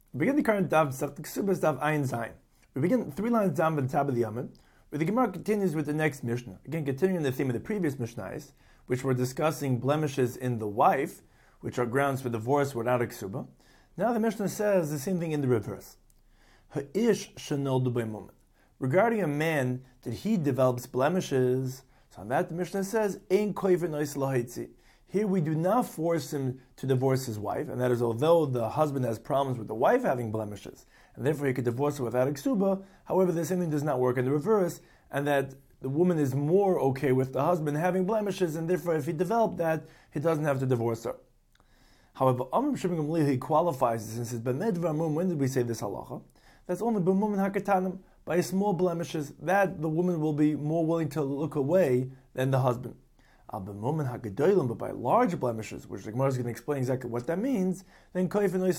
We begin the current Daf Ksubas Daf Ayin Zayin. We begin 3 lines down by the top of the Yamid, where the Gemara continues with the next Mishnah. Again, continuing the theme of the previous Mishnahs, which were discussing blemishes in the wife, which are grounds for divorce without a Ksuba. Now the Mishnah says the same thing in the reverse. Ha'ish shenoldu b'mumen. Regarding a man that he develops blemishes, so on that the Mishnah says, Ein koiver nois lahaitzi. Here we do not force him to divorce his wife, and that is although the husband has problems with the wife having blemishes, and therefore he could divorce her without a ksuba. However, the same thing does not work in the reverse, and that the woman is more okay with the husband having blemishes, and therefore if he developed that, he doesn't have to divorce her. However, Amr Shimon Gamliel, he qualifies this and says, when did we say this halacha? That's only b'mumen hakatanim, by small blemishes, that the woman will be more willing to look away than the husband. But by large blemishes, which the Gemara is going to explain exactly what that means, then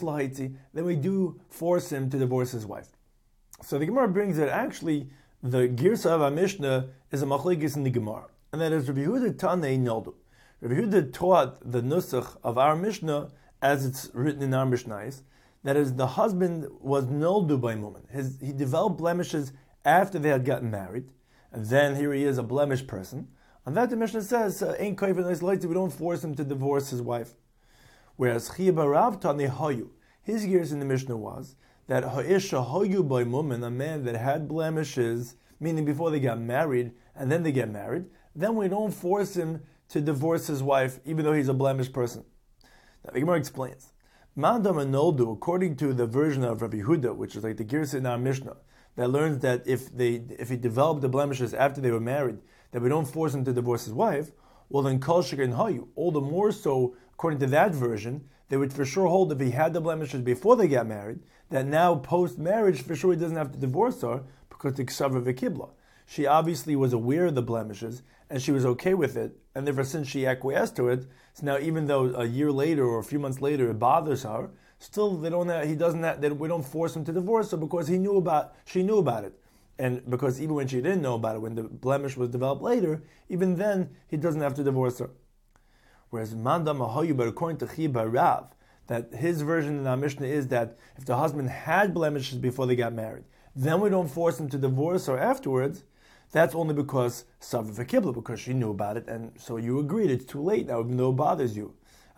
we do force him to divorce his wife. So the Gemara brings that actually the Girsa of our Mishnah is a machlekes in the Gemara, and that is Rabbi Yehuda Tanei Noldu. Rabbi Yehuda taught the nusach of our Mishnah as it's written in our Mishnahs. That is, the husband was noldu by mumen. He developed blemishes after they had gotten married, and then here he is a blemished person. And that the Mishnah says, "Ain't koiv we don't force him to divorce his wife." Whereas Chiya Barav Tani Hayu, his years in the Mishnah was that Ha'isha Hayu by mumen, a man that had blemishes, meaning before they got married and then they get married, then we don't force him to divorce his wife, even though he's a blemished person. Now the Gemara explains, Mandam and Noldu, according to the version of Rabbi Yehuda, which is like the Girsa in our Mishnah, that learns that if he developed the blemishes after they were married, that we don't force him to divorce his wife, well then Kol Shekar and Hayu, all the more so, according to that version, they would for sure hold if he had the blemishes before they got married, that now post-marriage, for sure he doesn't have to divorce her, because the Ksava V'Kibla. She obviously was aware of the blemishes, and she was okay with it, and therefore since she acquiesced to it, so now even though a year later or a few months later it bothers her, still we don't force him to divorce her because she knew about it. And because even when she didn't know about it, when the blemish was developed later, even then he doesn't have to divorce her. Whereas Manda Mahayu, but according to Chiya Barav, that his version in our Mishnah is that if the husband had blemishes before they got married, then we don't force him to divorce her afterwards. That's only because Savra V'Kibla, because she knew about it, and so you agreed it's too late now, even though it bothers you.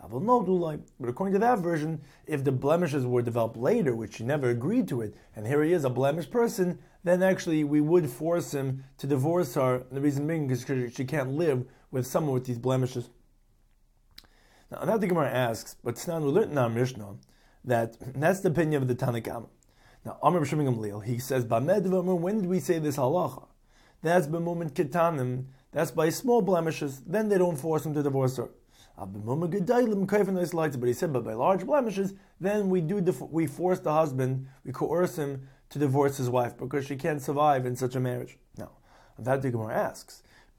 But according to that version, if the blemishes were developed later, which she never agreed to it, and here he is a blemished person, then actually we would force him to divorce her. And the reason being is because she can't live with someone with these blemishes. Now, that the Gemara asks, but Snan, we learned in our Mishnah that's the opinion of the Tanna Kama. Now, Amr Shimon Gamliel, he says, when did we say this halacha? That's b'mumen ketanim, that's by small blemishes, then they don't force him to divorce her. But he said, but by large blemishes, then we force the husband, we coerce him to divorce his wife because she can't survive in such a marriage. Now, that the Gemara asks,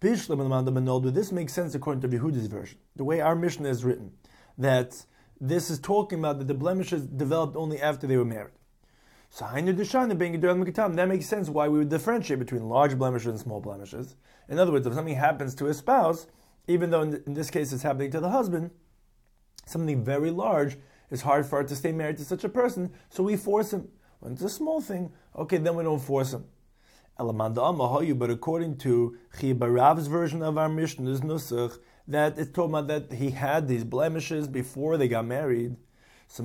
this makes sense according to Yehuda's version, the way our Mishnah is written, that this is talking about that the blemishes developed only after they were married. So that makes sense why we would differentiate between large blemishes and small blemishes. In other words, if something happens to a spouse, even though in this case it's happening to the husband, something very large, it's hard for her to stay married to such a person, so we force him. When it's a small thing, okay, then we don't force him. But according to Chiya Barav's version of our Mishnah's Nusach, that it's talking about that he had these blemishes before they got married. So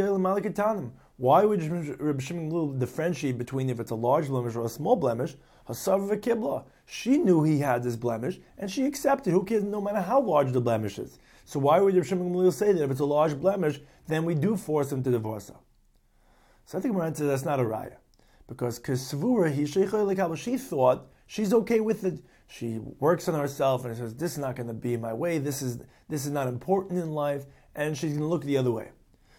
why would Rabbi Shimon Gamliel differentiate between if it's a large blemish or a small blemish? Hasav v'kibla. She knew he had this blemish, and she accepted. Who cares, no matter how large the blemish is? So why would Rabbi Shimon Gamliel say that if it's a large blemish, then we do force him to divorce her? So I think Moran says that's not a raya. Because she thought she's okay with it. She works on herself and says, this is not going to be my way, this is not important in life, and she's going to look the other way.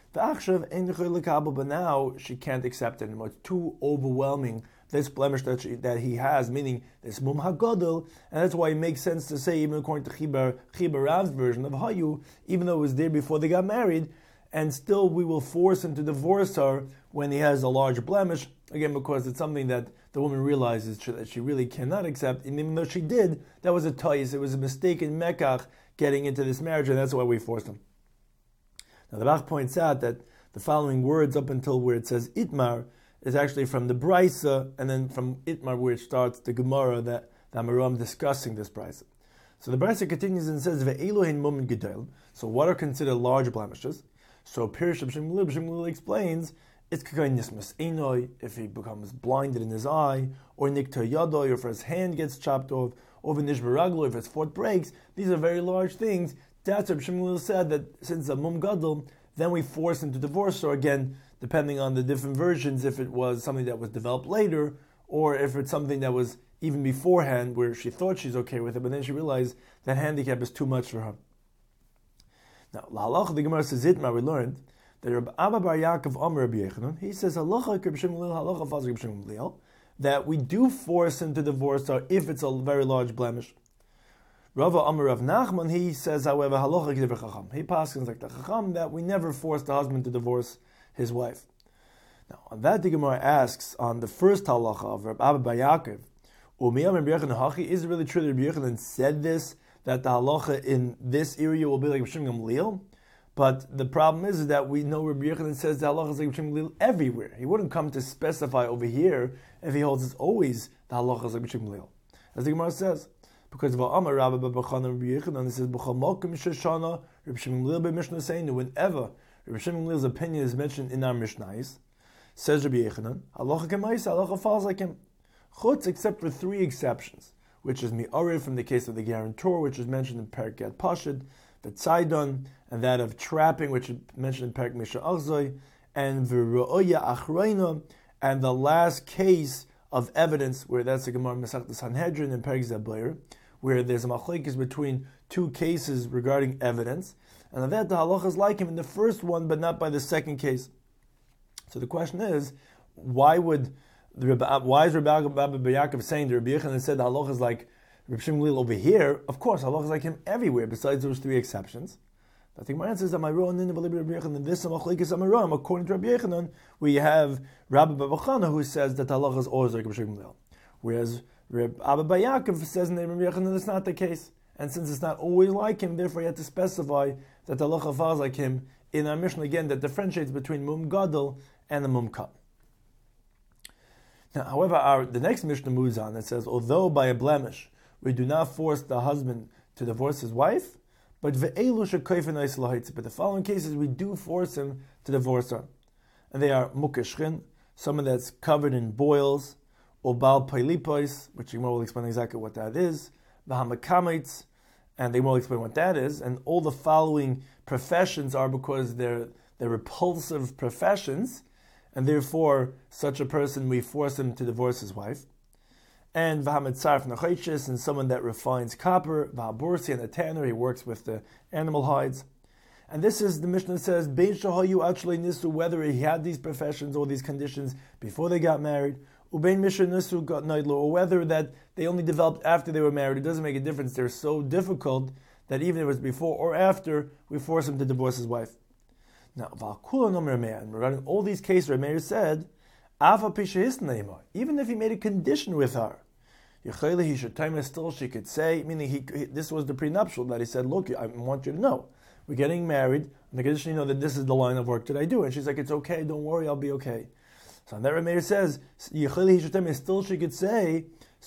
But now she can't accept it anymore. It's too overwhelming, this blemish that he has, meaning this mum hagadol, and that's why it makes sense to say, even according to Chiya Barav's version of Hayu, even though it was there before they got married, and still we will force him to divorce her when he has a large blemish, again because it's something that the woman realizes that she really cannot accept, and even though she did, that was a tois, it was a mistake in Mekach getting into this marriage, and that's why we forced him. Now the Bach points out that The following words up until where it says Itmar is actually from the Brisa, and then from Itmar where it starts the Gemara that the Amoraim discussing this Brisa. So the Brisa continues and says, Ve'elohin mumin gedol. So what are considered large blemishes? So Pirish B'Shem explains, it's kakain nismas einoi, if he becomes blinded in his eye, or nikta yadoi, or if his hand gets chopped off, or v'nish baraglo, if his foot breaks. These are very large things. That's what Shmuel said, that since a mum gadol, then we force him to divorce her again, depending on the different versions, if it was something that was developed later, or if it's something that was even beforehand, where she thought she's okay with it, but then she realized that handicap is too much for her. Now, L'halach, the Gemara says Itmar, we learned that Rabbi Abba Bar Yaakov Amar Rabbi Yechanan, he says that we do force him to divorce her if it's a very large blemish. Rava Amar Rav Nachman, he says, however, halacha k'divrei chacham. He passes like the chacham that we never force the husband to divorce his wife. Now, on that, the Gemara asks on the first halacha of Rabbi Abba Bar Yaakov, is it really true that Rabbi Yechanan said this, that the halacha in this area will be like Rabbi Shimon Gamliel? But the problem is that we know Rabbi Yechanan says the halacha is like Rabbi Shimon Gamliel everywhere. He wouldn't come to specify over here if he holds it's always the halacha is like Rabbi Shimon Gamliel. As the Gemara says, because of Amar Rabbi B'Chana Rabbi Yechanan, it says B'chol Malkim Shoshana Rabbi Shimon Gamliel b'Mishnah Seinu. Whenever Rabbi Shimon Gamliel's opinion is mentioned in our Mishnahs, says Rabbi Yechanan, halacha k'maisa, halacha falls like him. Chutz, except for three exceptions, which is mi'arev from the case of the guarantor, which is mentioned in Perek Yad Pashid, the Tzaidon, and that of trapping, which is mentioned in Perek Misha Achzoi, and v'ro'oya achreina, and the last case of evidence, where that's the Gemara Masechta Sanhedrin and Perek Zabayr, where there's a machlekes between two cases regarding evidence, and that the halacha is like him in the first one, but not by the second case. So the question is, why is Rabbi Abba Bar Yaakov saying that Rabbi Yechanan said the halacha is like Rabbi Shimon Gamliel over here? Of course, halacha is like him everywhere, besides those three exceptions. I think my answer is that my role in Rabbi Yechanan, this machlekes Amaram, according to Rabbi Yechanan, we have Rabbi Bar Chana who says that the halacha is always like Rabbi Shimon Gamliel, whereas Rabbi Abba Bar Yaakov says in Rabbi Yechanan that's not the case. And since it's not always like him, therefore you have to specify that the halacha falls like him in our Mishnah again that differentiates between mum gadol and the mum kat. Now, however, the next Mishnah moves on. It says, although by a blemish we do not force the husband to divorce his wife, but the following cases we do force him to divorce her, and they are mukeshchin, someone that's covered in boils, or bal pailipois, which Yigmar will explain exactly what that is, v'hamakamitz, and they will explain what that is, and all the following professions are because they're repulsive professions, and therefore such a person we force him to divorce his wife. And v'hamitzarf nachaychis, and someone that refines copper, v'habursi, and a tanner, he works with the animal hides. And this is, the Mishnah says, bein shahayu actually nisu, whether he had these professions or these conditions before they got married, ubein misha nisu got naidlo, or whether that they only developed after they were married. It doesn't make a difference. They're so difficult that even if it was before or after, we force him to divorce his wife. Now, regarding all these cases, Rameir said, even if he made a condition with her, he should time it still, she could say, meaning this was the prenuptial, that he said, look, I want you to know, we're getting married, and the condition, that this is the line of work that I do. And she's like, it's okay, don't worry, I'll be okay. So on that Rameir says, still she could say,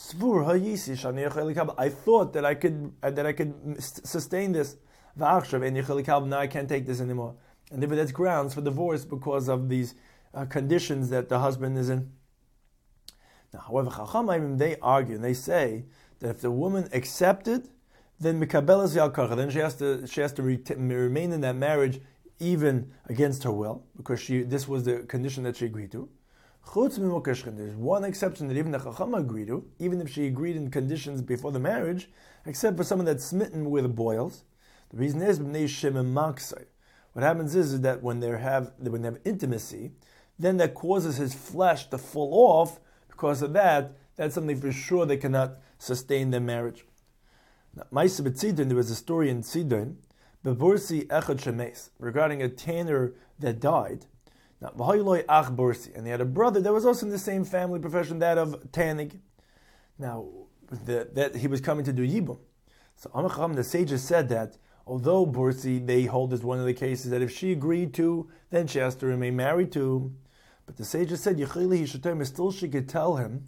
I thought that I could sustain this, now I can't take this anymore. And if that's grounds for divorce because of these conditions that the husband is in. Now, however, Chachamim, they argue and they say that if the woman accepted, then mikabelas yalkarcha, then she has to remain in that marriage even against her will, because this was the condition that she agreed to. Chutz mimukashchin, there's one exception that even the Chacham agreed to, even if she agreed in conditions before the marriage, except for someone that's smitten with boils. The reason is b'nei shemem maksai. What happens is that when they have intimacy, then that causes his flesh to fall off. Because of that, that's something for sure they cannot sustain their marriage. Now, Ma'aseh b'Tzidon, there was a story in Tzidon, bebursi echad shemes, regarding a tanner that died. Now, v'hayloi ach bursi, and he had a brother that was also in the same family profession, that of tannig. Now, that he was coming to do yibum. So Amacham, the sages said that although Bursi, they hold is one of the cases that if she agreed to, then she has to remain married to. But the sages said, still she could tell him,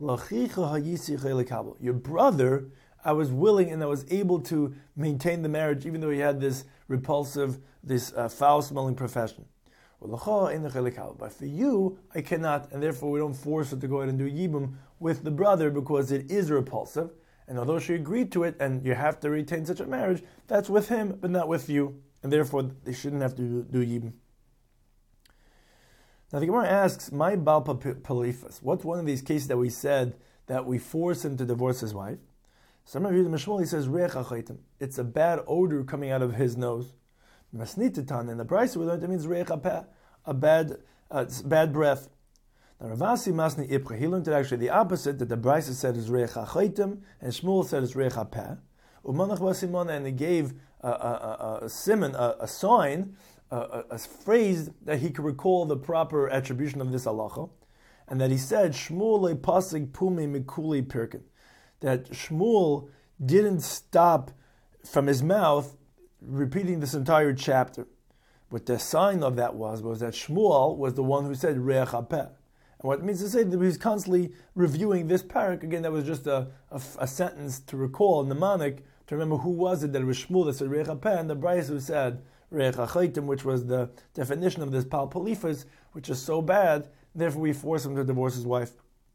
your brother, I was willing and I was able to maintain the marriage even though he had this repulsive, this foul-smelling profession. But for you, I cannot, and therefore we don't force her to go ahead and do yibum with the brother because it is repulsive. And although she agreed to it, and you have to retain such a marriage, that's with him, but not with you. And therefore, they shouldn't have to do yibum. Now the Gemara asks, my Baal Palifas, what's one of these cases that we said that we force him to divorce his wife? Some of you, the Mishmol, he says, it's a bad odor coming out of his nose. Masnitatan, in the Brisa we learned it means a bad breath. Now Ravasi Masni Ipra, he learned it actually the opposite, that the Brisa said is Recha Chaitim, and Shmuel said is Recha Peh. Umanach Basimona, and he gave a simon, a sign, a phrase that he could recall the proper attribution of this halacha, and that he said, Shmuel le pasig pumi mikuli pirkin, that Shmuel didn't stop from his mouth repeating this entire chapter. What the sign of that was that Shmuel was the one who said Re'ach HaPeh. And what it means to say that he was constantly reviewing this parak. Again, that was just a sentence to recall, mnemonic, to remember who was it that it was Shmuel that said Re'ach HaPeh, and the Brisa who said Re'ach HaChaitim, which was the definition of this Pal Palifas, which is so bad, therefore we force him to divorce his wife.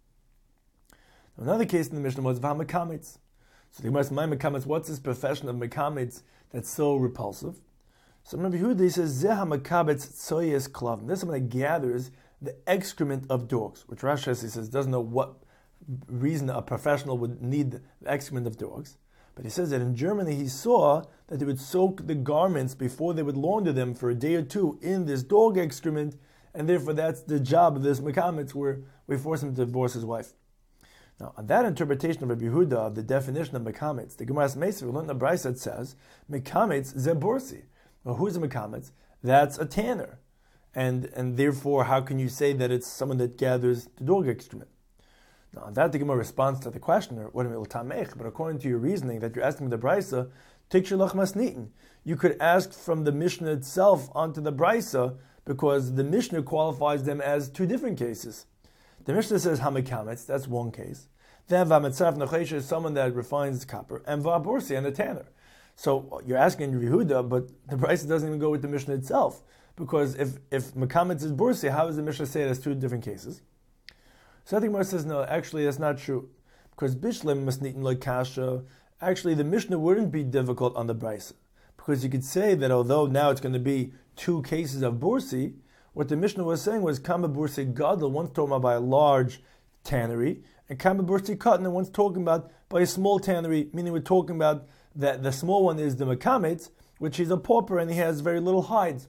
Now, another case in the Mishnah was V'hamakamitz. So the Gemara says, my Mekamitz, what's this profession of Mekamitz that's so repulsive? So Rabbi Yehuda says, Zeh HaMekabetz tzoyes klavim. This is someone that gathers the excrement of dogs, which Rashi says doesn't know what reason a professional would need the excrement of dogs. But he says that in Germany he saw that they would soak the garments before they would launder them for a day or two in this dog excrement, and therefore that's the job of this Mekamitz, where we force him to divorce his wife. Now, on that interpretation of Rabbi Yehuda, of the definition of Mekamitz, the Gemara's Meisver, we learned in the Brisa that says, Mekamitz zeborsi. Well, who is a Mekamitz? That's a tanner. And therefore, how can you say that it's someone that gathers the dog excrement? Now, on that, the Gemara responds to the questioner, what do you mean, but according to your reasoning that you're asking the Brisa, Tikshalach Masnitin. You could ask from the Mishnah itself onto the Brisa, because the Mishnah qualifies them as two different cases. The Mishnah says Hamikamitz, that's one case. Then Vamitzarf Nachesh is someone that refines copper, and Vaborsi, and a tanner. So you're asking Yehuda, but the Brisa doesn't even go with the Mishnah itself, because if Mekamitz is Borsi, how does the Mishnah say it has two different cases? So the Gemara says, no, actually that's not true, because Bishlim Masnitin like Kasha, actually the Mishnah wouldn't be difficult on the Brisa, because you could say that although now it's going to be two cases of Borsi, what the Mishnah was saying was Kama Bursi Gadol, once talking about by a large tannery, and Kama Bursi Katan, once talking about by a small tannery, meaning we're talking about that the small one is the Mekamitz, which is a pauper and he has very little hides.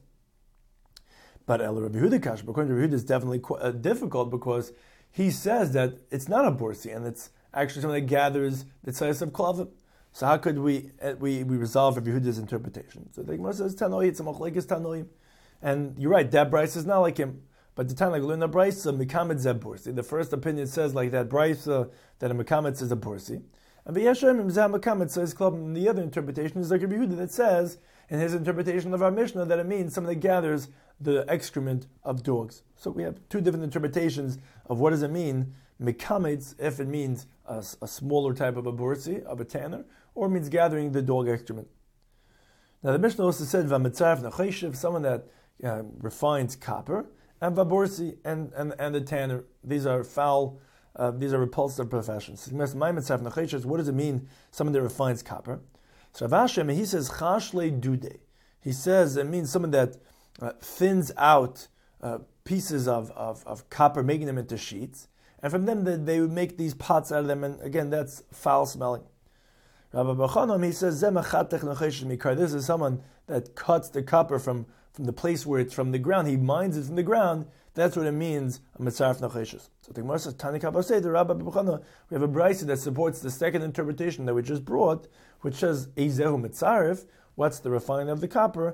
But El Rabbi Yehuda Kash, according to Rabbi Yehuda, is definitely difficult, because he says that it's not a Bursi, and it's actually someone that gathers the size of Klavim. So how could we resolve Rabbi Yehuda's interpretation? So the Gemara says Tanoi, it's a Machlekes Tanoim. And you're right, that Brisa is not like him. But the time like learn the Brisa, Mekamitz zeh Bursi. The first opinion says like that Brisa, that a Mekamitz is a Bursi. And V'yeshem zeh Mekamitz says Klab. And the other interpretation is like Rabbi Yehuda that says, in his interpretation of our Mishnah, that it means someone that gathers the excrement of dogs. So we have two different interpretations of what does it mean, Mekamitz, if it means a smaller type of a Bursi, of a tanner, or it means gathering the dog excrement. Now the Mishnah also said, V'amitzarf Nacheshiv, someone that refines copper, and Vaborsi, and the tanner. These are foul, these are repulsive professions. What does it mean, someone that refines copper? So Avashem, he says, Chashle Dude. He says it means someone that thins out pieces of copper, making them into sheets, and from them they would make these pots out of them, and again, that's foul smelling. Rabbi Bachanom, he says, this is someone that cuts the copper from the place where it's from the ground. He mines it from the ground. That's what it means, a mitzaref nacheshes. So the Gemara says, Tani Kabasei, the Rabbi Bachanom, we have a brisa that supports the second interpretation that we just brought, which says, Eizehu mitzaref, what's the refining of the copper?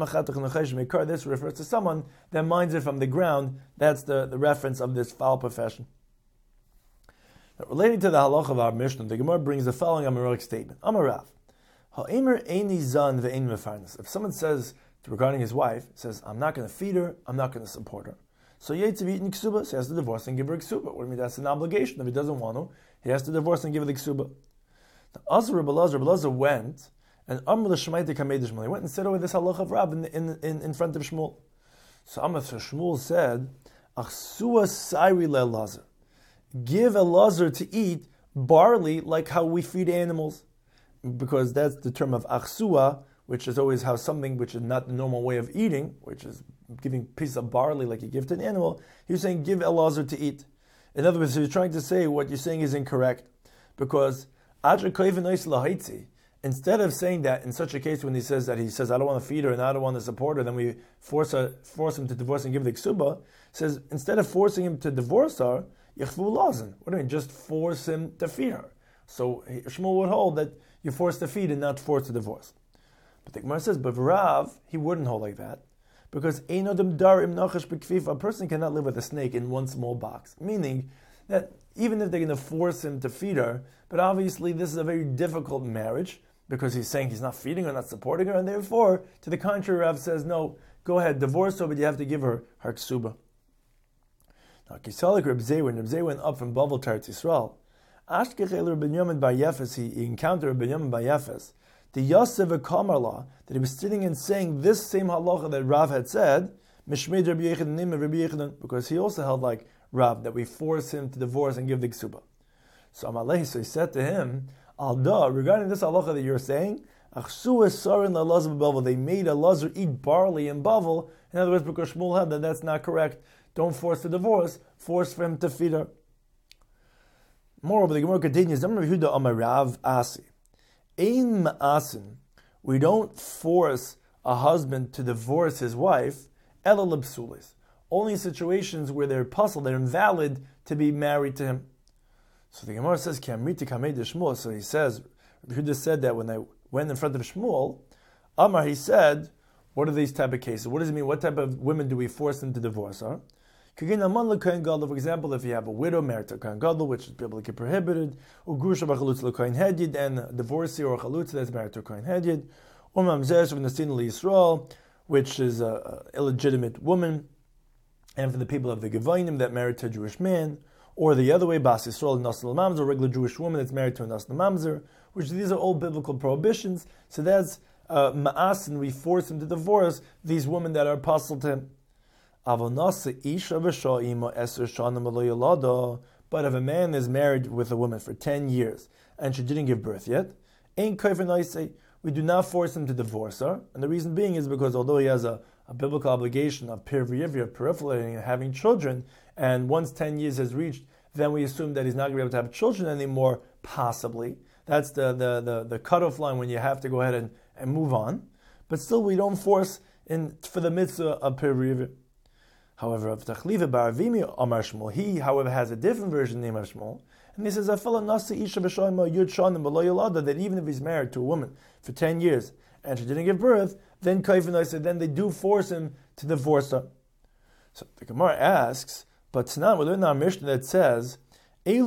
This refers to someone that mines it from the ground. That's the reference of this foul profession. Now, relating to the halach of our Mishnah, the Gemara brings the following Amoraic statement. Amarav, Ha'emer eini zan ve'ein mefarnas. If someone says regarding his wife, says, I'm not going to feed her, I'm not going to support her. So Yetziv eating ksuba, so he has to divorce and give her ksuba. What do you mean? That's an obligation. If he doesn't want to, he has to divorce and give her the ksuba. The Azar Rabbi Elazar went and Amr l'Shemaita Kamei Shmuel. He went and said over this halacha of Rav in front of Shmuel. So Amr Shmuel said, Achsua Sairi le'Elazar. Give Elazar to eat barley like how we feed animals. Because that's the term of achsua, which is always how something which is not the normal way of eating, which is giving a piece of barley like you give to an animal. He was saying, give Elazar to eat. In other words, he's trying to say what you're saying is incorrect. Because instead of saying that in such a case when he says, I don't want to feed her and I don't want to support her, then we force him to divorce and give the ksuba, says, instead of forcing him to divorce her, yichvu lazin. What do you mean? Just force him to feed her. So Shmuel would hold that you're forced to feed and not forced to divorce. But the Gemara says, but Rav, he wouldn't hold like that. Because a person cannot live with a snake in one small box. Meaning that even if they're going to force him to feed her, but obviously this is a very difficult marriage, because he's saying he's not feeding her, not supporting her, and therefore, to the contrary, Rav says, no, go ahead, divorce her, but you have to give her her ksuba. Now, Kisalik Reb Zeh, when Reb Zeh went up from Bavel to Eretz Yisrael, he encountered Rabbi Yamin Bar Yefes, the Yosef Kamarla, that he was sitting and saying this same halacha that Rav had said, Mishmei Rabbi Yechanan, because he also held like Rav, that we force him to divorce and give the ksuba. So Amalei, so he said to him, Alda, regarding this halacha that you're saying, they made Elazar eat barley in Bavel. In other words, because Shmuel held that that's not correct. Don't force the divorce, force for him to feed her. Moreover, the Gemara continues, we don't force a husband to divorce his wife, only in situations where they're puzzled, they're invalid to be married to him. So the Gemara says, so he says, Yehuda said that when they went in front of Shmuel, Amar, he said, what are these type of cases? What does it mean? What type of women do we force them to divorce? For example, if you have a widow married to a Kohen Gadol, which is biblically prohibited, or Grusha B'chalutz L'Kohen Hedyid, and a divorcee or a Chalutz that's married to a Kohen Hedyid, or Mamzer from the Sin Yisrael, which is an illegitimate woman, and for the people of the Gevonim that married to a Jewish man, or the other way, Bas Yisrael Nasal Mamzer, a regular Jewish woman that's married to a Nasal Mamzer, which these are all biblical prohibitions. So that's Ma'as, and we force him to divorce these women that are apostle to him. But if a man is married with a woman for 10 years and she didn't give birth yet, we do not force him to divorce her. And the reason being is because although he has a biblical obligation of peripherally and having children, and once 10 years has reached, then we assume that he's not going to be able to have children anymore, possibly. That's the cutoff line when you have to go ahead and move on. But still, we don't force for the mitzvah of perivir. However, of Tachliva Baravimi Amar Shmuel, he, however, has a different version named Shmuel, and he says, that even if he's married to a woman for 10 years and she didn't give birth, then then they do force him to divorce her. So the Gemara asks, but Tanan, we learn in our Mishnah that says, we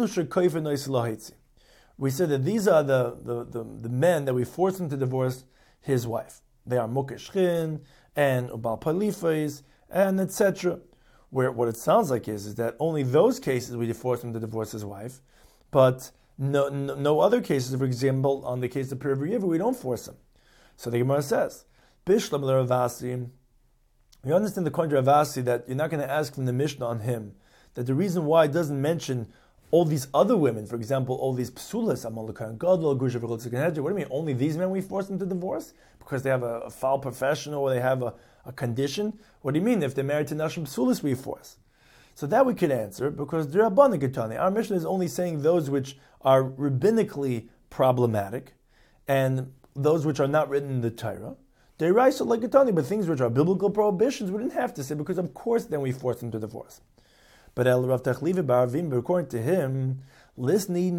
said that these are the men that we force him to divorce his wife. They are Mukeshchin and Ubal Palifais, and etc. Where what it sounds like is that only those cases we force him to divorce his wife, but no other cases. For example, on the case of Pir V'Yiva, we don't force him. So the Gemara says, Bishlam Ravasi. We understand the point of Ravasi that you're not going to ask from the Mishnah on him that the reason why it doesn't mention all these other women, for example, all these psulas, Amal Kohen Gadol, Grusha B'chalutz L'Kohen Hedyid. What do you mean? Only these men we force them to divorce because they have a foul profession or they have a condition? What do you mean? If they're married to Nashim Psulis, we force. So that we could answer because D'Rabbanan Ketani. Our Mishnah is only saying those which are rabbinically problematic and those which are not written in the Torah. D'Oraisa like Ketani, but things which are biblical prohibitions we didn't have to say because of course then we force them to divorce. But El Rav Tachliva Baravim, according to him, according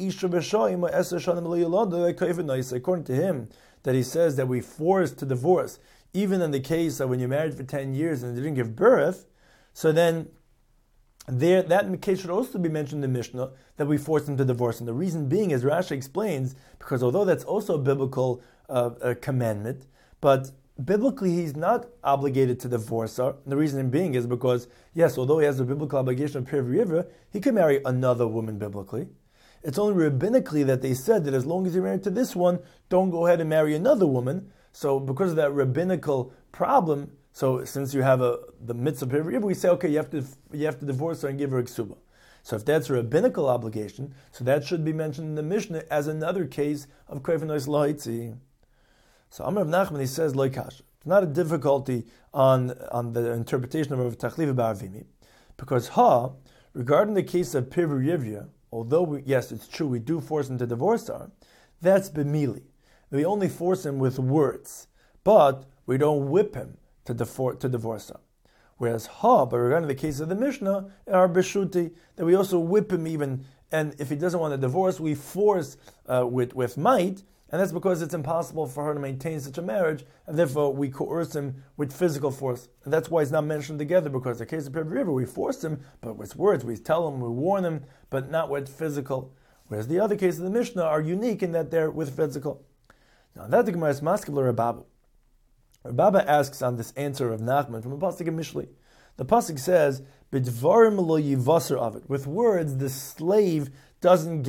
to him, that he says that we force to divorce, even in the case that when you're married for 10 years and they didn't give birth, so then There, that case should also be mentioned in the Mishnah, that we force him to divorce. And the reason being, as Rashi explains, because although that's also a biblical commandment, but biblically he's not obligated to divorce her. And the reason being is because, yes, although he has a biblical obligation of Piriv Riva, he could marry another woman biblically. It's only rabbinically that they said that as long as you're married to this one, don't go ahead and marry another woman. So because of that rabbinical problem, so since you have the mitzvah Piriv Riva, we say, okay, you have to divorce her and give her a ksuba. So if that's a rabbinical obligation, so that should be mentioned in the Mishnah as another case of Krevenois Lahitzi. So Amar of Nachman, he says, Loikash. It's not a difficulty on the interpretation of Rav Tachliva Ba'avimi, because regarding the case of Piriv Riva, although yes, it's true, we do force him to divorce her, that's b'mili. We only force him with words, but we don't whip him to divorce her. Whereas but regarding the case of the Mishnah, our Beshuti, that we also whip him even, and if he doesn't want to divorce, we force with might, and that's because it's impossible for her to maintain such a marriage, and therefore we coerce him with physical force. And that's why it's not mentioned together, because in the case of Piriv Riva, we force him, but with words, we tell him, we warn him, but not with physical. Whereas the other cases of the Mishnah are unique in that they're with physical. Now that the Gemara is maskevler Rababa. Rababa asks on this answer of Nachman from the pasuk of Mishli. The pasuk says, "B'dvarim lo yivaser avid." With words, the slave doesn't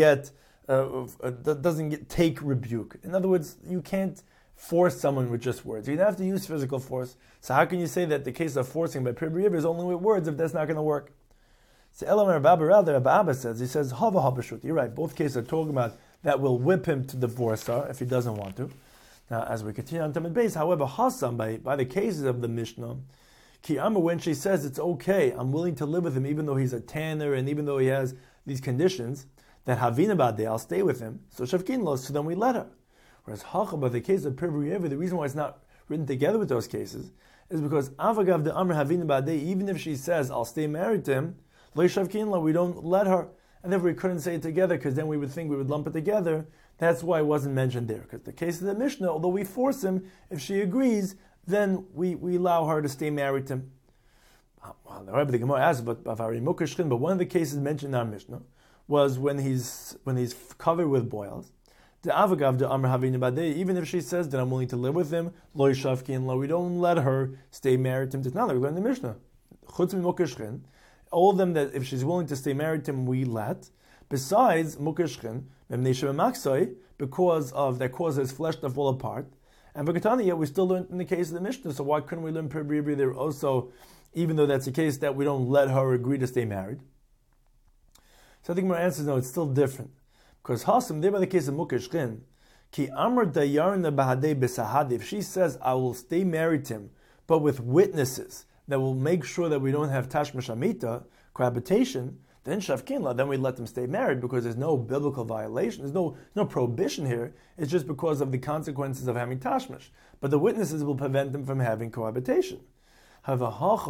take rebuke. In other words, you can't force someone with just words. You'd have to use physical force. So how can you say that the case of forcing by Piriv Riva is only with words if that's not going to work? So Elam Rababa, rather, Rababa says, he says, Hava Habashut. You're right. Both cases are talking about that will whip him to divorce her if he doesn't want to. Now, as we continue on Tamid Beis, however, Hassam, by the cases of the Mishnah, Ki Amar, when she says it's okay, I'm willing to live with him even though he's a tanner and even though he has these conditions, that Havina Bade, I'll stay with him, so Shavkin Lo, so then we let her. Whereas Hacha, by the case of Piriv Riva, the reason why it's not written together with those cases is because Avagav de Amr Havina Bade, even if she says, I'll stay married to him, Lo Shavkin Lo, we don't let her. And therefore we couldn't say it together because then we would think we would lump it together. That's why it wasn't mentioned there. Because the case of the Mishnah, although we force him, if she agrees, then we allow her to stay married to him. Well, the Gemara asks, but one of the cases mentioned in our Mishnah was when he's covered with boils. The Avagav de Amr Havina Badei, even if she says that I'm willing to live with him, Lo Shavkin Lo, we don't let her stay married to him. It's not like we learn the Mishnah. Chutz Mimukashchin, all of them that if she's willing to stay married to him, we let. Besides Mukashchin, because of that causes flesh to fall apart. And V'Katani, we still learned in the case of the Mishnah, so why couldn't we learn Piriv Riva there also, even though that's the case that we don't let her agree to stay married? So I think my answer is no, it's still different. Because Hasim, there by the case of Mukashchin, Ki Amr Dayarna Bahadei Besahadi, if she says, I will stay married to him, but with witnesses that will make sure that we don't have Tashmish Amita, cohabitation, then Shavkinla, then we let them stay married because there's no biblical violation, there's no prohibition here, it's just because of the consequences of having Tashmish. But the witnesses will prevent them from having cohabitation. But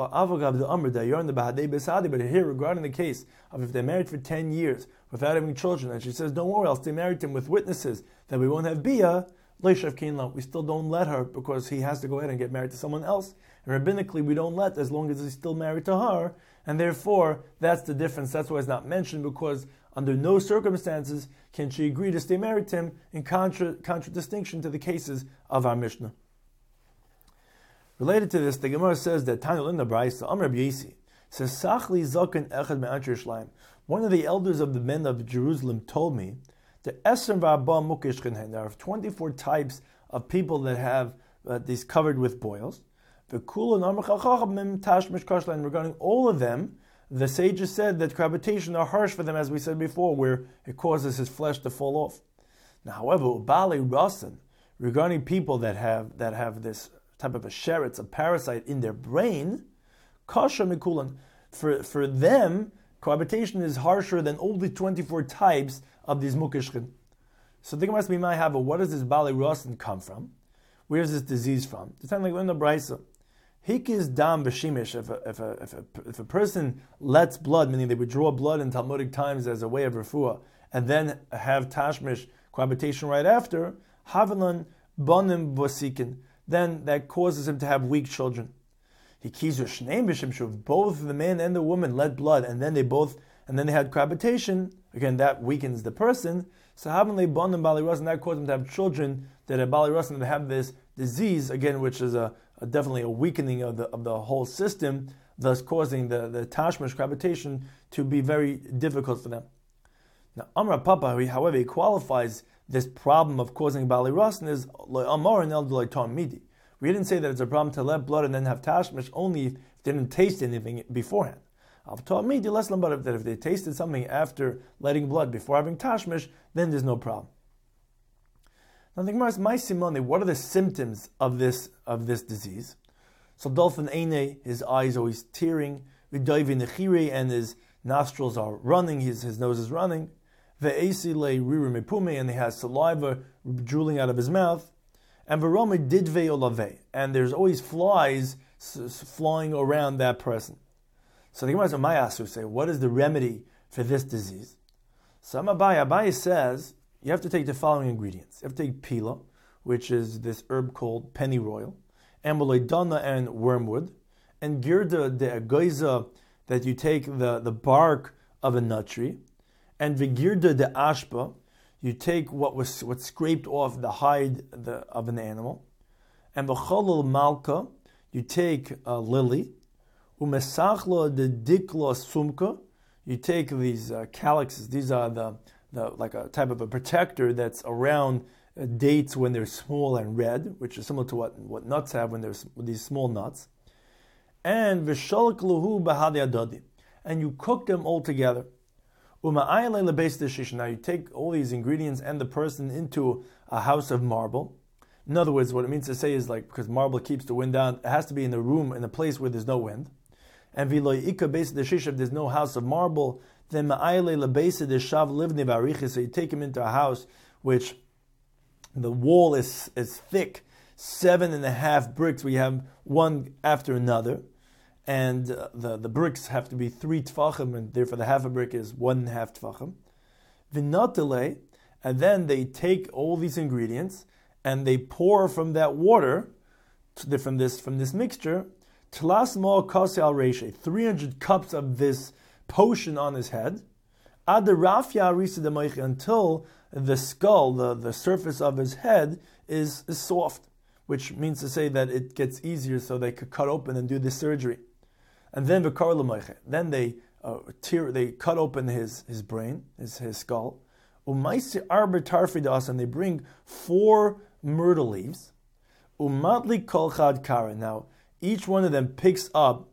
here, regarding the case of if they're married for 10 years without having children, and she says, don't worry, I'll stay married to him with witnesses that we won't have biyah, we still don't let her because he has to go ahead and get married to someone else. And rabbinically, we don't let as long as he's still married to her, and therefore, that's the difference. That's why it's not mentioned, because under no circumstances can she agree to stay married to him in contradistinction to the cases of our Mishnah. Related to this, the Gemara says that Tanul in the Braisa, Amr B'Yisi, says, Sachli Zaken Echad Me'ancher Yerushalayim. One of the elders of the men of Jerusalem told me that there are 24 types of people that have these covered with boils. Regarding all of them, the sages said that cohabitation are harsh for them, as we said before, where it causes his flesh to fall off. Now, however, Ubali Rasan, regarding people that have this type of a sheretz, a parasite in their brain, kasha mikulan. For them, cohabitation is harsher than all the 24 types of these mukashchin. So the Gemara might have, what does this Bali Rasan come from? Where is this disease from? The time like in the Braisa, hikis dam b'shimish. If a person lets blood, meaning they would draw blood in Talmudic times as a way of refuah, and then have tashmish cohabitation right after, havilan banim vosikin, then that causes him to have weak children. Both the man and the woman let blood, and then they had cohabitation. Again, that weakens the person. So haven't they born them Bali Rasan, that caused them to have children that have Bali Rasan, that have this disease, again, which is definitely a weakening of the whole system, thus causing the tashmish cohabitation to be very difficult for them. Now, Amra Papa, however, he qualifies this problem of causing Bali Rasan is Amar and El Midi. We didn't say that it's a problem to let blood and then have tashmish only if they didn't taste anything beforehand. That if they tasted something after letting blood before having tashmish, then there's no problem. Now the Gemara is, "My simone, what are the symptoms of this disease?" So dolphin eine, his eyes always tearing, v'dayvin nechire, and his nostrils are running, his nose is running, ve'esi le riru mepume, and he has saliva drooling out of his mouth, and v'rome didve olave, and there's always flies flying around that person. So the Gemara Mayasu say, what is the remedy for this disease? So Abaye says, you have to take the following ingredients. You have to take pila, which is this herb called pennyroyal, amyloidana and wormwood, and girda de agoiza, that you take the bark of a nut tree, and vigirda de ashpa, you take what's scraped off the hide of an animal, and v'cholol malka, you take a lily, umesachlo de diklo sumka, you take these calyxes. These are the like a type of a protector that's around dates when they're small and red, which is similar to what nuts have when there's these small nuts. And v'sholkluhu b'hadi adadi, and you cook them all together. Uma'ayale lebeis deshish. Now you take all these ingredients and the person into a house of marble. In other words, what it means to say is, like, because marble keeps the wind down, it has to be in a room, in a place where there's no wind. And v'lo'ika beis deshish, if there's no house of marble, then ma'ayale lebeis deshav livni v'arichis. So you take him into a house which the wall is thick, 7.5 bricks. We have one after another, and the bricks have to be 3 tfachim, and therefore the half a brick is 1.5 tfachim. V'natale, and then they take all these ingredients and they pour from that water, from this mixture, tlas mo kase al reshe, 300 cups of this potion on his head, ad rafya arisa de moich, until the skull, the surface of his head is soft, which means to say that it gets easier so they could cut open and do the surgery. And then v'kar l'moiche, then they cut open his brain, his skull, umaisi arba tarfi das, and they bring 4 myrtle leaves, umatli kol chad kara. Now each one of them picks up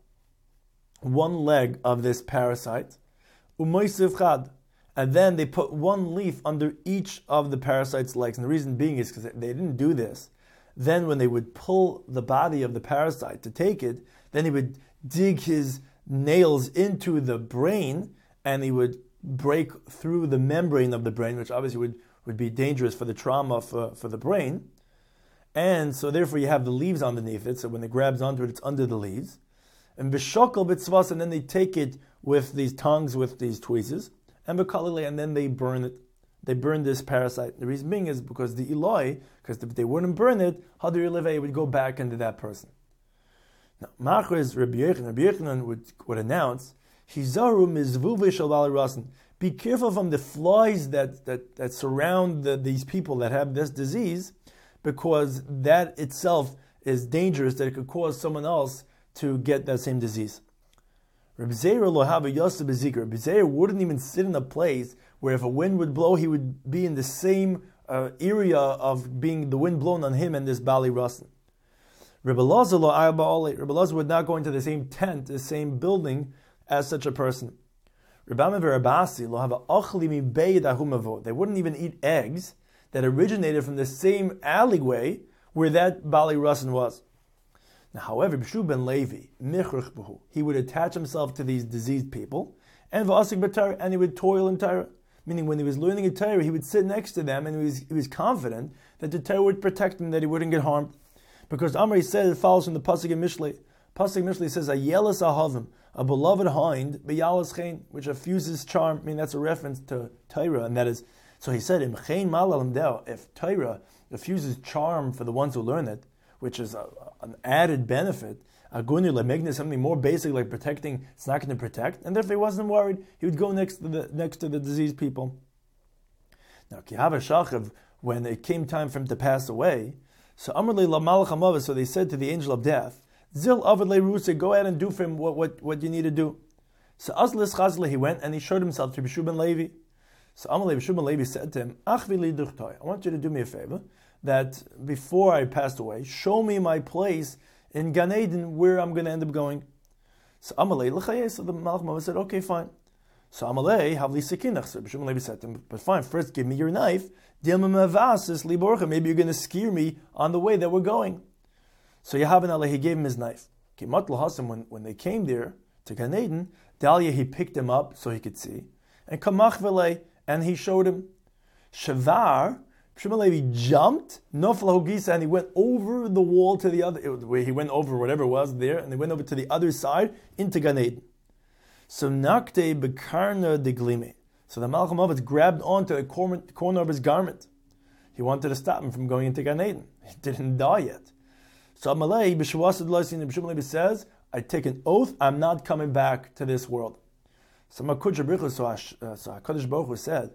one leg of this parasite, umaisiv chad, and then they put 1 leaf under each of the parasite's legs. And the reason being is because they didn't do this. Then when they would pull the body of the parasite to take it, then he would dig his nails into the brain, and he would break through the membrane of the brain, which obviously would be dangerous for the trauma for the brain. And so therefore you have the leaves underneath it, so when it grabs onto it, it's under the leaves. And b'shokol b'tzvas, and then they take it with these tongs, with these tweezers, and b'kalile, and then they burn it. They burn this parasite. The reason being is because the Eloi, because if they wouldn't burn it, Hadir Levei would go back into that person. Now, Machriz Rabbi Yochanan would announce, Hizaru mizvuve shel Bali Rasan. Be careful from the flies that surround these people that have this disease, because that itself is dangerous, that it could cause someone else to get that same disease. Rabbi Zeir lo have a yosef bezikr. Rabbi Zeir wouldn't even sit in a place where if a wind would blow, he would be in the same area of being the wind blown on him and this Bali Rasan. Rabbi Lazar lo arba ole. Rabbi Lazar would not go into the same tent, the same building as such a person. Rabbi Abasi lo have a achli mi beid ahumavo. They wouldn't even eat eggs that originated from the same alleyway where that Bali Rasan was. Now, however, B'shu ben Levi, he would attach himself to these diseased people, and v'asik b'Torah, and he would toil in Torah. Meaning, when he was learning a Torah, he would sit next to them, and he was confident that the Torah would protect him, that he wouldn't get harmed. Because Amri said, it follows from the Pasuk in Mishlei. Pasuk in Mishlei says, "Ayelas ahavim," a beloved hind, beyalas chen, which effuses charm. I mean, that's a reference to Torah, and that is. So he said, "Im chen malalim deo." If Torah effuses charm for the ones who learn it, which is an added benefit, Agunu lemegna, something more basic like protecting, it's not going to protect, and therefore he wasn't worried. He would go next to the diseased people. Now, Kihava Shachav, when it came time for him to pass away, so Amrli la Malach HaMavet, so they said to the angel of death, Zil Avad Le Rusa, go ahead and do for him what you need to do. So Azlis Chazle, he went and he showed himself to Bishub ben Levi. So Amalei Bishub ben Levi said to him, Achvili duchtoi, I want you to do me a favor, that before I passed away, show me my place in Gan Eden where I'm going to end up going. So Amalei L'chayeh, so the Malach HaMavet said, okay, fine. So Amalei Havli Sekinach, so Bishub ben Levi said to him, but fine, first give me your knife, maybe you're going to scare me on the way that we're going. So Yehavan Allah, he gave him his knife. When they came there to Gan Eden, Dalia, he picked him up so he could see. And Kamach Vele, and he showed him. Shavar, Shimon Levi jumped, Nofla Hogisa, and he went over the wall to the other, where he went over whatever it was there, and they went over to the other side into Gan Eden. So Nakte Bekarna de Glime. So the Malach HaMavet grabbed onto the corner of his garment. He wanted to stop him from going into Gan Eden. He didn't die yet. So Amalei B'Shavasad Loisin B'Shimon Levi says, I take an oath, I'm not coming back to this world. So HaKadosh Baruch Hu said,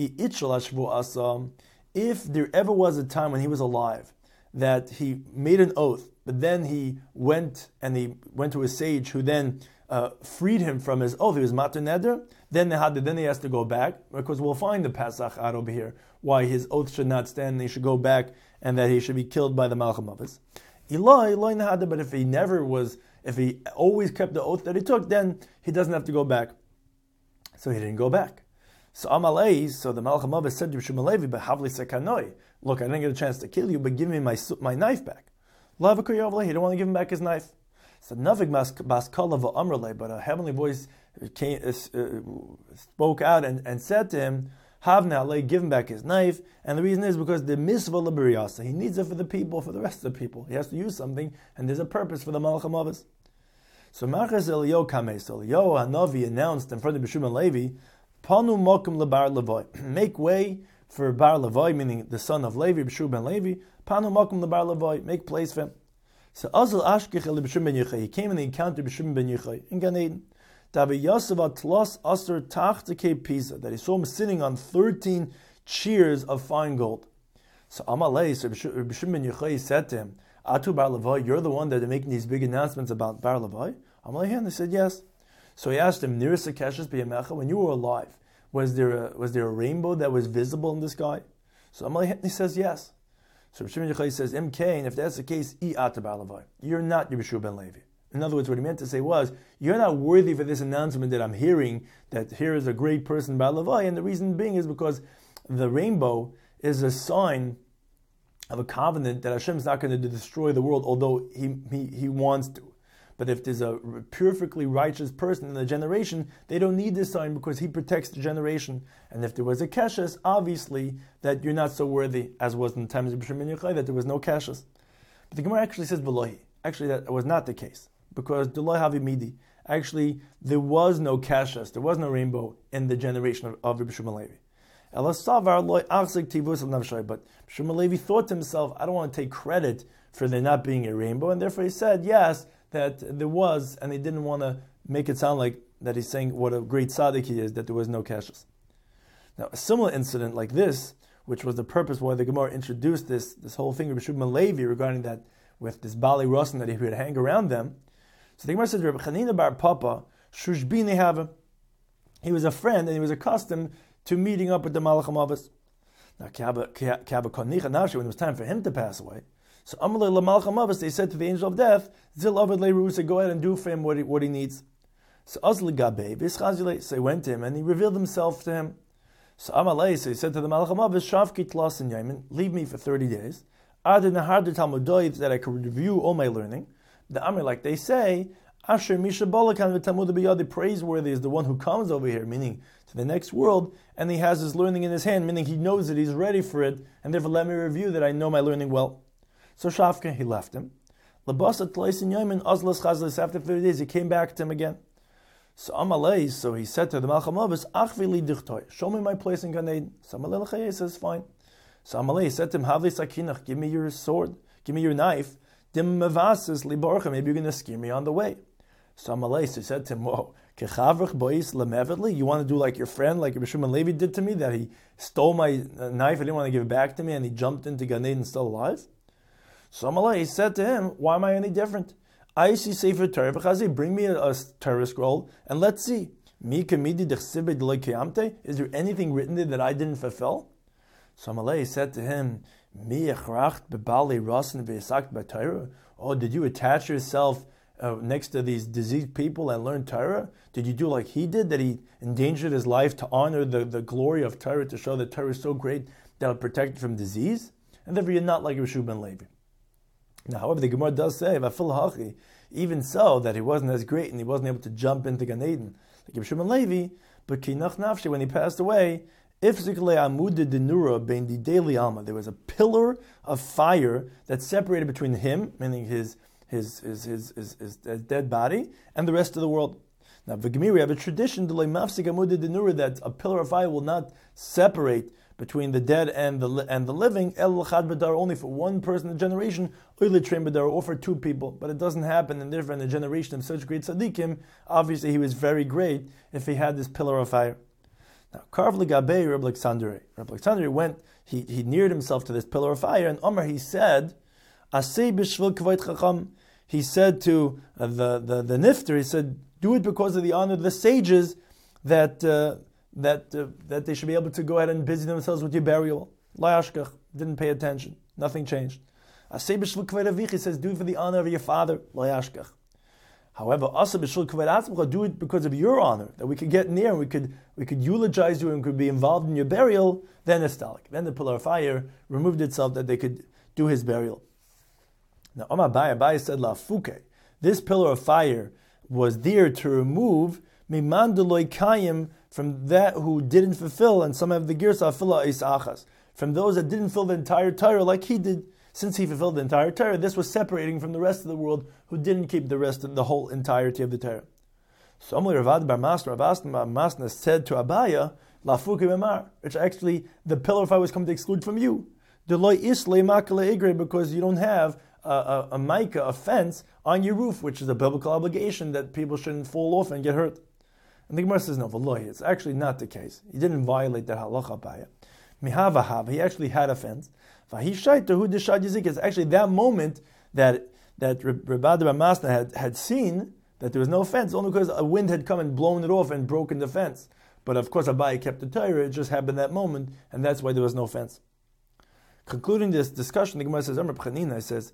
if there ever was a time when he was alive that he made an oath, but then he went to a sage who then freed him from his oath, he was Matar Neder, then he has to go back, because we'll find the Pasach out over here, why his oath should not stand, and he should go back, and that he should be killed by the Malach HaMavet. But if he always kept the oath that he took, then he doesn't have to go back. So he didn't go back. So Amalei, so the Malach HaMavet said to Bishub Levi, but Havli Sekanoi, look, I didn't get a chance to kill you, but give me my knife back. He didn't want to give him back his knife. So Navig Bas Kalav Amrle, but a heavenly voice spoke out and said to him, Havna, give him back his knife, and the reason is because the mitzvah l'beriyasa, he needs it for the people, for the rest of the people. He has to use something, and there's a purpose for the Malach HaMavet. So Machas Eliyahu Kamei, so Eliyahu Hanavi announced in front of Bishub ben Levi, Panu Mokum leBar Levi, make way for Bar Levi, meaning the son of Levi, Bishub ben Levi, Panu Mokum leBar Levi, make place for him. So Azal Ashkech el Bishub ben Yochai, he came and he encountered Bishub ben Yochai in Gan Eden. That he saw him sitting on 13 cheers of fine gold. So Amalei, so Bishub ben Yochai said to him, Atu Bar Levi, you're the one that are making these big announcements about Bar Levi? Amalei, and he said yes. So he asked him, Nirsa Keshes b'Yamecha, when you were alive, was there a rainbow that was visible in the sky? So Amalei, he says yes. So Bishub ben Yochai says, Kain, if that's the case, Atu Bar Levi, you're not Bishub ben Levi. In other words, what he meant to say was, you're not worthy for this announcement that I'm hearing, that here is a great person, Bar Levi, and the reason being is because the rainbow is a sign of a covenant that Hashem is not going to destroy the world, although he wants to. But if there's a perfectly righteous person in the generation, they don't need this sign because he protects the generation. And if there was a keshes, obviously that you're not so worthy, as was in the times of Bishub ben Yochai, that there was no keshes. But the Gemara actually says, Velohi. Actually, that was not the case. Because Deloi Havi Midi, actually, there was no kashas, there was no rainbow in the generation of Bishub ben Levi. But Bishub ben Levi thought to himself, I don't want to take credit for there not being a rainbow, and therefore he said, yes, that there was, and he didn't want to make it sound like that he's saying what a great tzaddik he is, that there was no kashas. Now, a similar incident like this, which was the purpose why the Gemara introduced this whole thing of Bishub ben Levi regarding that, with this Bali Rosin that he would hang around them. So the Gemara says, Rabbi Chanina bar Papa, Shushbini have he was a friend and he was accustomed to meeting up with the Malach HaMavet. Now, when it was time for him to pass away, so Amalei la Malach HaMavet, they said to the angel of death, Zil Avad Le Rusa, go ahead and do for him what he needs. So Azli Gabe, Vishchazile, so he went to him and he revealed himself to him. So Amalei, so he said to the Malach HaMavet, Shavki Tlas in Yamin, leave me for 30 days. Adin Harder Talmudoid, that I could review all my learning. The Amr, like they say, Asher Misha Balakan v'Talmud b'Yadi, praiseworthy is the one who comes over here, meaning to the next world, and he has his learning in his hand, meaning he knows that he's ready for it, and therefore let me review that I know my learning well. So Shafka, he left him. Labasat Tleisin Yomin Azlas Chazlis, after 30 days, he came back to him again. So Amalei, so he said to the Malach HaMavet, Achvili Dichtoi, show me my place in Gan Eden. So Amalei L'chayei says, fine. So Amalei said to him, Havli Sakinach, give me your sword, give me your knife. Dim mevasis liborcha, maybe you're going to scare me on the way. So Amalei said to him, whoa, kechavrach bois lemevedli, you want to do like your friend, like Rabbi Shimon Levi did to me, that he stole my knife, I didn't want to give it back to me, and he jumped into Gan Eden still alive? So Amalei said to him, why am I any different? I see Sefer Torah v'chazi, bring me a Torah scroll, and let's see. Mi kamidi dechsibed lekeyamte, is there anything written there that I didn't fulfill? So Amalei said to him, Mi echracht bebali rasen v'yisakt b'Torah? Oh, did you attach yourself next to these diseased people and learn Torah? Did you do like he did, that he endangered his life to honor the glory of Torah, to show that Torah is so great that it'll protect you from disease? And therefore you're not like Reshub ben Levi. Now, however, the Gemara does say, even so, that he wasn't as great and he wasn't able to jump into Gan Eden like Reshub ben Levi, but kinach nafshi, when he passed away, there was a pillar of fire that separated between him, meaning his dead body, and the rest of the world. Now, v'gemir, we have a tradition that a pillar of fire will not separate between the dead and the living, only for one person in a generation, or for two people. But it doesn't happen, and therefore in a generation of such great tzaddikim, obviously he was very great if he had this pillar of fire. Now, Karv Ligabei Reb Alexander. Reb Alexander went, he neared himself to this pillar of fire, and Omar, he said, Asei b'shvil kavod chacham. He said to the nifter, he said, do it because of the honor of the sages, that they should be able to go ahead and busy themselves with your burial. Layashkach, didn't pay attention. Nothing changed. Asei b'shvil kavod avich, he says, do it for the honor of your father. Layashkach. However, do it because of your honor, that we could get near and we could eulogize you and could be involved in your burial. Then Estalik. Then the pillar of fire removed itself that they could do his burial. Now, Abai said, Lafuke, this pillar of fire was there to remove Mimandeloy Kayim from that who didn't fulfill, and some have the Girsa Fila Isachas, from those that didn't fill the entire Torah like he did. Since he fulfilled the entire Torah, this was separating from the rest of the world who didn't keep the whole entirety of the Torah. So Amalei Ravad Bar Masna, Rav Masna said to Abaya, Lafuke B'mar, which actually the pillar of fire was come to exclude from you. Deloy Islay Makale Igre, because you don't have a mica, a fence, on your roof, which is a biblical obligation that people shouldn't fall off and get hurt. And the Gemara says, no, V'loy, it's actually not the case. He didn't violate that halacha Abaya. Mihavahav, he actually had a fence. It's actually that moment that Rabbi Masna had seen that there was no fence, only because a wind had come and blown it off and broken the fence. But of course, Abai kept the Torah, it just happened that moment, and that's why there was no fence. Concluding this discussion, the Gemara says, Amar Pchanina says,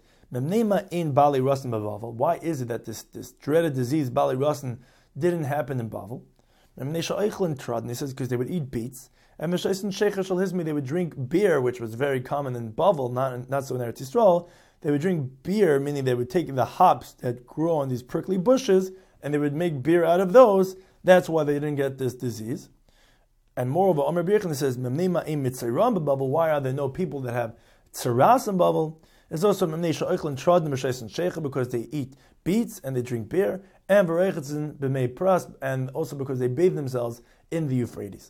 why is it that this dreaded disease, Bali Rasan, didn't happen in Bavel? He says, because they would eat beets. And they would drink beer, which was very common in Bavel, not so in Eretz Yisrael. They would drink beer, meaning they would take the hops that grow on these prickly bushes, and they would make beer out of those. That's why they didn't get this disease. And moreover, Omer Birchen says, why are there no people that have tzaras in Bavel? It's also because they eat beets and they drink beer, and also because they bathe themselves in the Euphrates.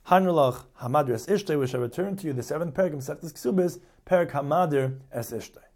Hanrulach Hamadr es Ishtay, we shall return to you the 7th Perek of Masechtas Ksubis, Perek Hamadr es Ishtay.